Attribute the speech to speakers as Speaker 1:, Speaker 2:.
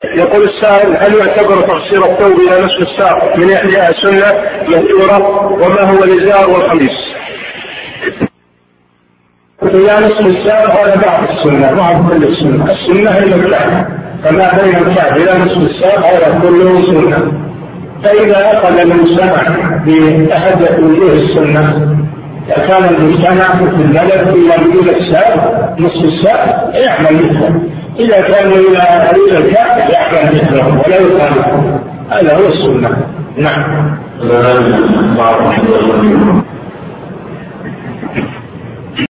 Speaker 1: يقول السائل: هل يعتبر تقصير الثوب إلى نصف الساق من إحدى سنة مذكورة؟ وما هو الإزار والقميص؟ إلى نصف الساق هذا بعض السنة، بعض كل السنة. السنة هي الكعب، فما بين الكعب إلى نصف الساق هذا كله سنة. فإذا أخذ المجتمع بأحد وجوه السنة، كان المجتمع في البلد إلى وجود الساق نصف الساق يعمل مثله، إذا كانوا إلى حدود الكعب يعمل مثله ولا يخالف. هذا هو السنة. نعم.